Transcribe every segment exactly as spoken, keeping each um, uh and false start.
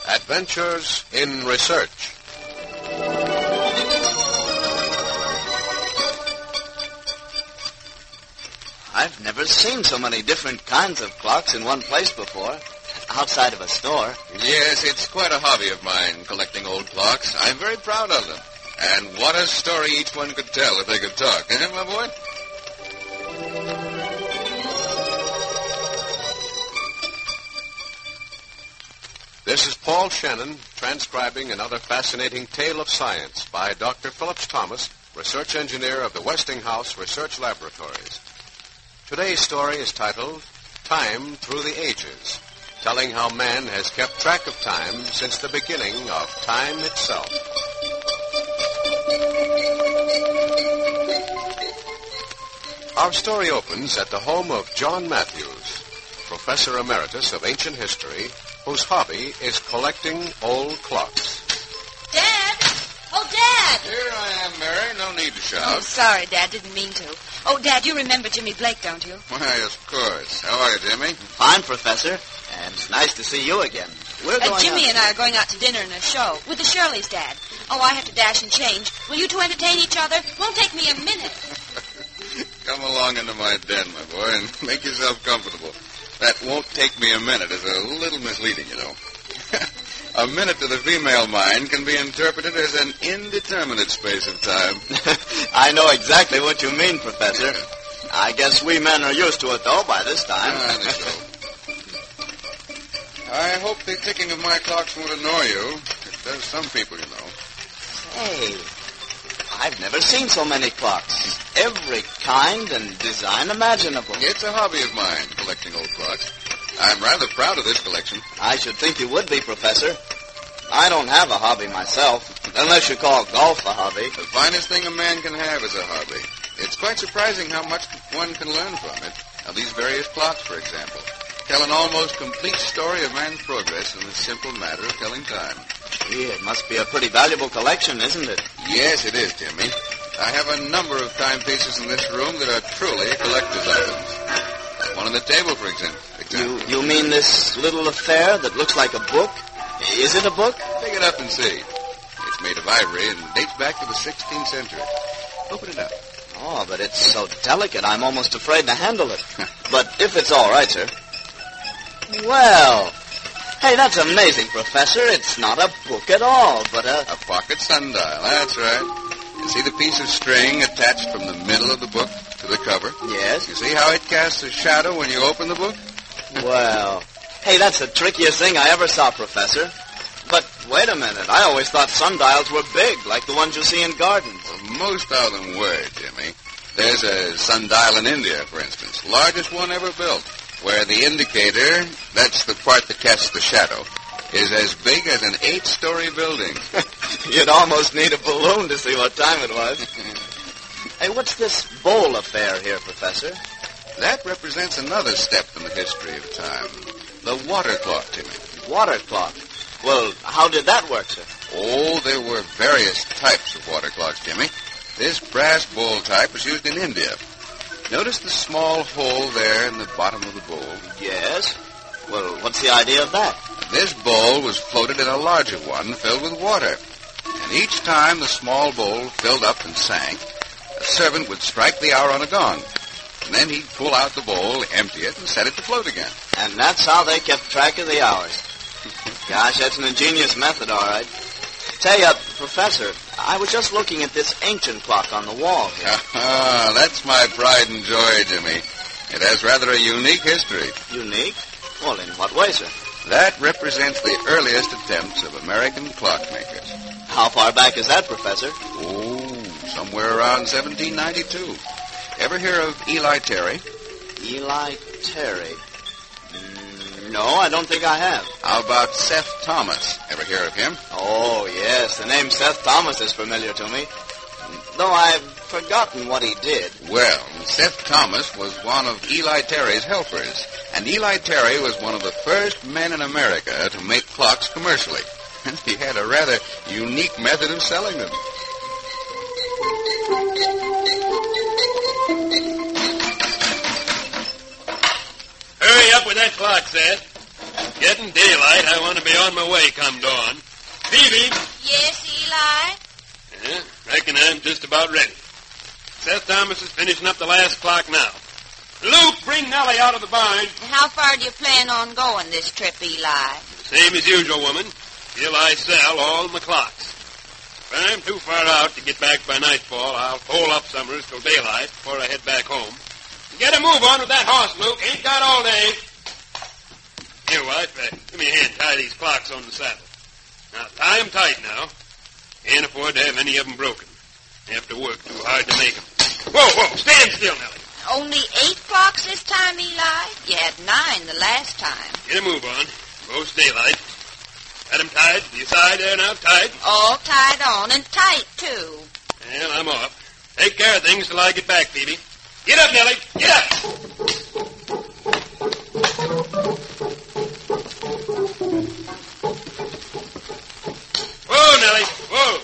Adventures in Research. I've never seen so many different kinds of clocks in one place before, outside of a store. Yes, it's quite a hobby of mine, collecting old clocks. I'm very proud of them. And what a story each one could tell if they could talk, eh, my boy? This is Paul Shannon transcribing another fascinating tale of science by Doctor Phillips Thomas, research engineer of the Westinghouse Research Laboratories. Today's story is titled Time Through the Ages, telling how man has kept track of time since the beginning of time itself. Our story opens at the home of John Matthews, Professor Emeritus of Ancient History, whose hobby is collecting old clocks. Dad! Oh, Dad! Here I am, Mary. No need to shout. Oh, sorry, Dad. Didn't mean to. Oh, Dad, you remember Jimmy Blake, don't you? Why, of course. How are you, Jimmy? Fine, Professor. And it's nice to see you again. We're Uh, going Jimmy out. and I are going out to dinner and a show with the Shirleys, Dad. Oh, I have to dash and change. Will you two entertain each other? Won't take me a minute. Come along into my den, my boy, and make yourself comfortable. That won't take me a minute is a little misleading, you know. A minute to the female mind can be interpreted as an indeterminate space of time. I know exactly what you mean, Professor. I guess we men are used to it, though, by this time. Ah, I think so. I hope the ticking of my clocks won't annoy you. It does some people, you know. Hey, I've never seen so many clocks. Every kind and design imaginable. It's a hobby of mine, collecting old clocks. I'm rather proud of this collection. I should think you would be, Professor. I don't have a hobby myself, unless you call golf a hobby. The finest thing a man can have is a hobby. It's quite surprising how much one can learn from it. Now, these various clocks, for example, tell an almost complete story of man's progress in the simple matter of telling time. Gee, it must be a pretty valuable collection, isn't it? Yes, it is, Jimmy. I have a number of timepieces in this room that are truly collector's items. That one on the table, for example. You, you mean this little affair that looks like a book? Is it a book? Pick it up and see. It's made of ivory and dates back to the sixteenth century. Open it up. Oh, but it's so delicate, I'm almost afraid to handle it. But if it's all right, sir. Well, hey, that's amazing, Professor. It's not a book at all, but a... A pocket sundial, that's right. You see the piece of string attached from the middle of the book to the cover? Yes. You see how it casts a shadow when you open the book? Well, hey, that's the trickiest thing I ever saw, Professor. But wait a minute. I always thought sundials were big, like the ones you see in gardens. Well, most of them were, Jimmy. There's a sundial in India, for instance, largest one ever built, where the indicator, that's the part that casts the shadow, is as big as an eight-story building. You'd almost need a balloon to see what time it was. Hey, what's this bowl affair here, Professor? That represents another step in the history of time. The water clock, Jimmy. Water clock? Well, how did that work, sir? Oh, there were various types of water clocks, Jimmy. This brass bowl type was used in India. Notice the small hole there in the bottom of the bowl? Yes. Well, what's the idea of that? This bowl was floated in a larger one filled with water. And each time the small bowl filled up and sank, a servant would strike the hour on a gong. And then he'd pull out the bowl, empty it, and set it to float again. And that's how they kept track of the hours. Gosh, that's an ingenious method, all right. Say, uh, Professor, I was just looking at this ancient clock on the wall here. Ah, that's my pride and joy, Jimmy. It has rather a unique history. Unique? Well, in what way, sir? That represents the earliest attempts of American clockmakers. How far back is that, Professor? Oh, somewhere around seventeen ninety-two. Ever hear of Eli Terry? Eli Terry? Mm, no, I don't think I have. How about Seth Thomas? Ever hear of him? Oh, yes, the name Seth Thomas is familiar to me. Though I've forgotten what he did. Well, Seth Thomas was one of Eli Terry's helpers. And Eli Terry was one of the first men in America to make clocks commercially. And he had a rather unique method of selling them. Hurry up with that clock, Seth. Getting daylight. I want to be on my way come dawn. Phoebe. Yes, Eli? Yeah, reckon I'm just about ready. Seth Thomas is finishing up the last clock now. Luke, bring Nellie out of the barn. How far do you plan on going this trip, Eli? Same as usual, woman. Till I sell all my clocks. If I'm too far out to get back by nightfall, I'll hole up Summers till daylight before I head back home. Get a move on with that horse, Luke. Ain't got all day. Here, wife, uh, give me a hand. Tie these clocks on the saddle. Now, tie 'em tight now. Can't afford to have any of 'em broken. You have to work too hard to make 'em. Whoa, whoa, stand still, Nellie. Only eight clocks this time, Eli? You had nine the last time. Get a move on. Most daylight. Got 'em tied to your side there now, tied? All tied on and tight, too. Well, I'm off. Take care of things till I get back, Phoebe. Get up, Nellie. Get up. Whoa, Nellie. Whoa.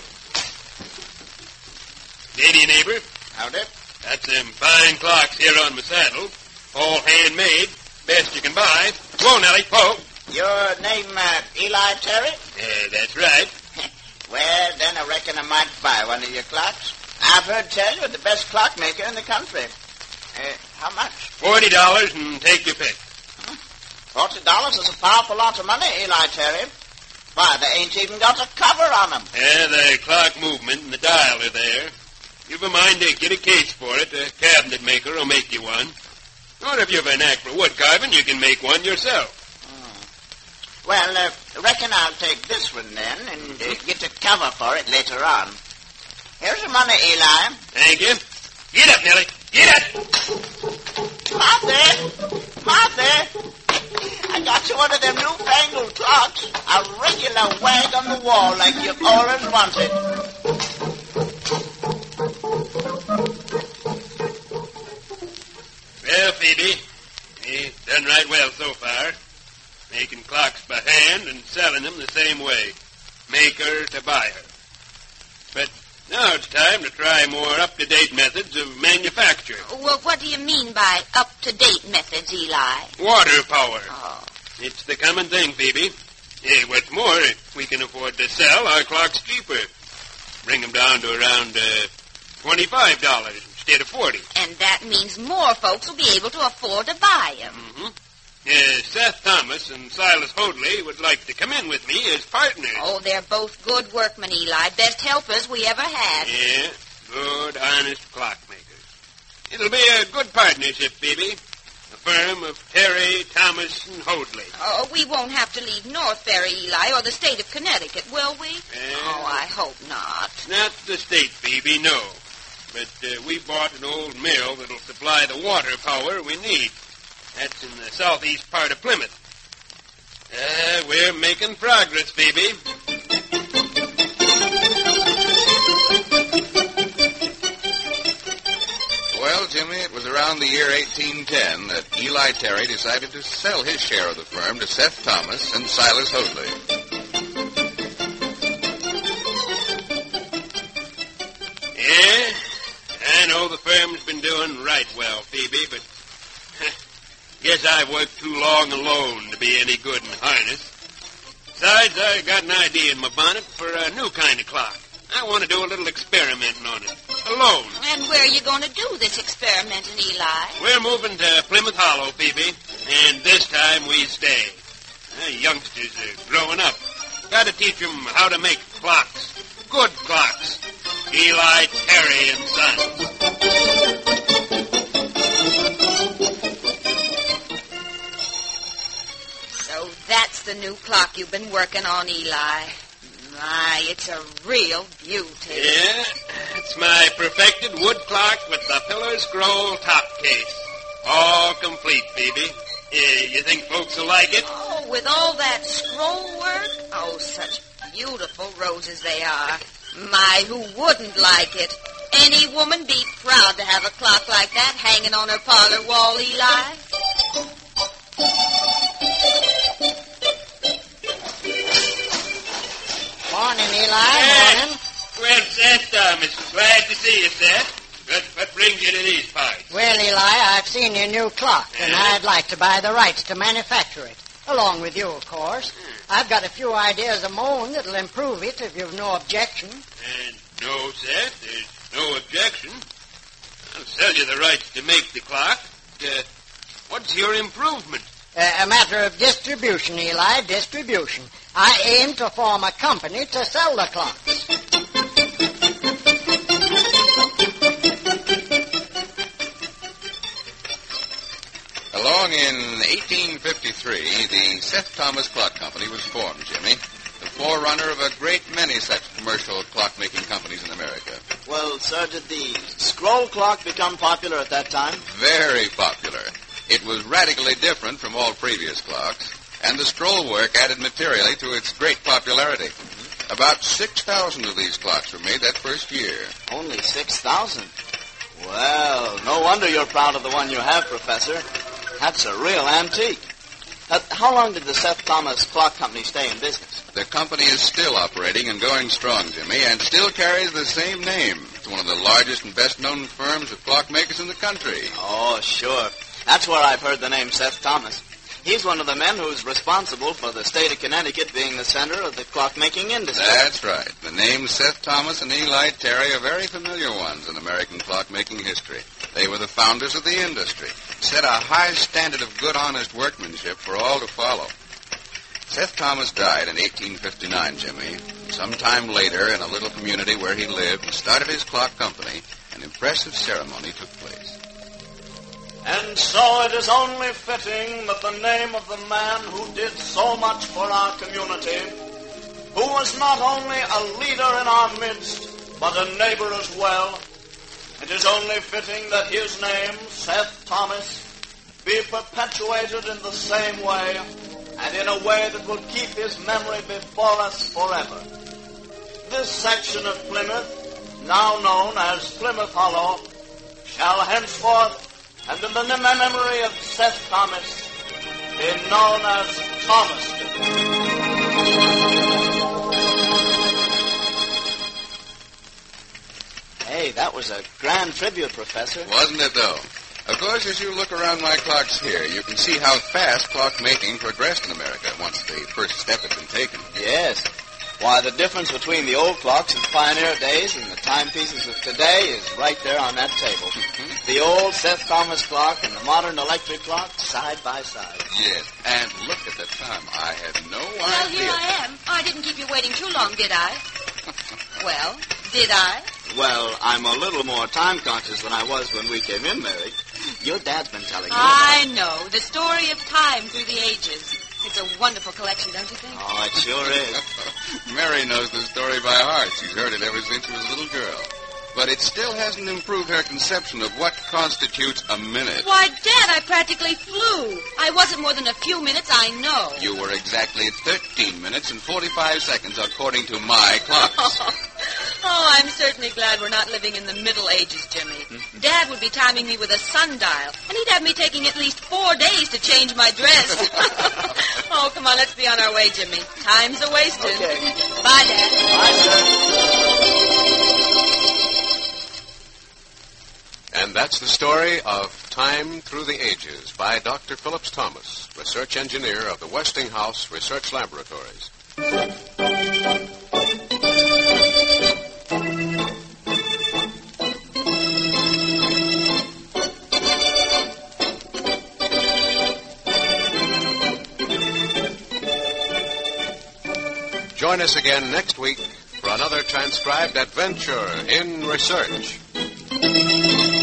Lady neighbor. Howdy. That's them fine clocks here on my saddle. All handmade. Best you can buy. Whoa, Nellie. Whoa. Your name, uh, Eli Terry? Uh, that's right. Well, then I reckon I might buy one of your clocks. I've heard tell you're the best clockmaker in the country. Uh, how much? Forty dollars and take your pick. Huh? Forty dollars is a powerful lot of money, Eli Terry. Why, they ain't even got a cover on them. Yeah, the clock movement and the dial are there. You've a mind to get a case for it. A cabinet maker will make you one. Or if you have a knack for wood carving, you can make one yourself. Hmm. Well, uh, reckon I'll take this one then and uh, get a cover for it later on. Here's your money, Eli. Thank you. Get up, Nellie. Get up! Martha! Martha! I got you one of them newfangled clocks. A regular wag on the wall like you've always wanted. Well, Phoebe, you've done right well so far. Making clocks by hand and selling them the same way. Maker to buyer. But now it's time to try more up-to-date methods of manufacture. Well, what do you mean by up-to-date methods, Eli? Water power. Oh. It's the common thing, Phoebe. Hey, what's more, we can afford to sell our clocks cheaper. Bring them down to around uh, twenty-five dollars instead of forty dollars. And that means more folks will be able to afford to buy them. Mm-hmm. Uh, Seth Thomas and Silas Hoadley would like to come in with me as partners. Oh, they're both good workmen, Eli. Best helpers we ever had. Yeah, good, honest clockmakers. It'll be a good partnership, Phoebe. A firm of Terry, Thomas, and Hoadley. Oh, we won't have to leave North Ferry, Eli, or the state of Connecticut, will we? Uh, oh, I hope not. Not the state, Phoebe, no. But uh, we bought an old mill that'll supply the water power we need. That's in the southeast part of Plymouth. Uh, we're making progress, Phoebe. Well, Jimmy, it was around the year eighteen ten that Eli Terry decided to sell his share of the firm to Seth Thomas and Silas Hoadley. Yeah, I know the firm's been doing right well, Phoebe, but guess I've worked too long alone to be any good in harness. Besides, I got an idea in my bonnet for a new kind of clock. I want to do a little experimenting on it, alone. And where are you going to do this experimenting, Eli? We're moving to Plymouth Hollow, Phoebe, and this time we stay. Uh, youngsters are growing up. Got to teach them how to make clocks. Good clocks. Eli Terry and Son. So that's the new clock you've been working on, Eli. My, it's a real beauty. Yeah, it's my perfected wood clock with the pillar scroll top case. All complete, Phoebe. Yeah, you think folks will like it? Oh, with all that scroll work? Oh, such beautiful roses they are. My, who wouldn't like it? Any woman be proud to have a clock like that hanging on her parlor wall, Eli. Morning, Eli. Morning. Well, Seth Thomas, glad to see you, Seth. What, what brings you to these parts? Well, Eli, I've seen your new clock, and Yeah? I'd like to buy the rights to manufacture it. Along with you, of course. I've got a few ideas of my own that'll improve it if you've no objection. And no, Seth, there's no objection. I'll sell you the rights to make the clock. Uh, what's your improvement? Uh, a matter of distribution, Eli, distribution. I aim to form a company to sell the clocks. Along in eighteen fifty-three, the Seth Thomas Clock Company was formed, Jimmy. The forerunner of a great many such commercial clock-making companies in America. Well, sir, did the scroll clock become popular at that time? Very popular. It was radically different from all previous clocks, and the scroll work added materially to its great popularity. Mm-hmm. About six thousand of these clocks were made that first year. Only six thousand? Well, no wonder you're proud of the one you have, Professor. That's a real antique. Uh, how long did the Seth Thomas Clock Company stay in business? The company is still operating and going strong, Jimmy, and still carries the same name. It's one of the largest and best-known firms of clockmakers in the country. Oh, sure. That's where I've heard the name Seth Thomas. He's one of the men who's responsible for the state of Connecticut being the center of the clockmaking industry. That's right. The names Seth Thomas and Eli Terry are very familiar ones in American clockmaking history. They were the founders of the industry, set a high standard of good, honest workmanship for all to follow. Seth Thomas died in eighteen fifty-nine, Jimmy. Sometime later, in a little community where he lived and started his clock company, an impressive ceremony took place. And so it is only fitting that the name of the man who did so much for our community, who was not only a leader in our midst, but a neighbor as well, it is only fitting that his name, Seth Thomas, be perpetuated in the same way, and in a way that will keep his memory before us forever. This section of Plymouth, now known as Plymouth Hollow, shall henceforth, and in the memory of Seth Thomas, be known as Thomaston. Hey, that was a grand tribute, Professor. Wasn't it, though? Of course, as you look around my clocks here, you can see how fast clockmaking progressed in America once the first step had been taken. Yes. Why, the difference between the old clocks of the pioneer days and the timepieces of today is right there on that table. The old Seth Thomas clock and the modern electric clock side by side. Yes, and look at the time. I had no Well, idea. here I am. I didn't keep you waiting too long, did I? Well, did I? Well, I'm a little more time conscious than I was when we came in, Mary. Your dad's been telling me. I know. The story of time through the ages. It's a wonderful collection, don't you think? Oh, it sure is. Mary knows the story by heart. She's heard it ever since she was a little girl. But it still hasn't improved her conception of what constitutes a minute. Why, Dad, I practically flew. I wasn't more than a few minutes, I know. You were exactly thirteen minutes and forty-five seconds, according to my clocks. Oh, I'm certainly glad we're not living in the Middle Ages, Jimmy. Dad would be timing me with a sundial, and he'd have me taking at least four days to change my dress. Oh, come on, let's be on our way, Jimmy. Time's a-wasting. Okay. Bye, Dad. Bye, sir. And that's the story of Time Through the Ages by Doctor Phillips Thomas, research engineer of the Westinghouse Research Laboratories. Join us again next week for another transcribed adventure in research.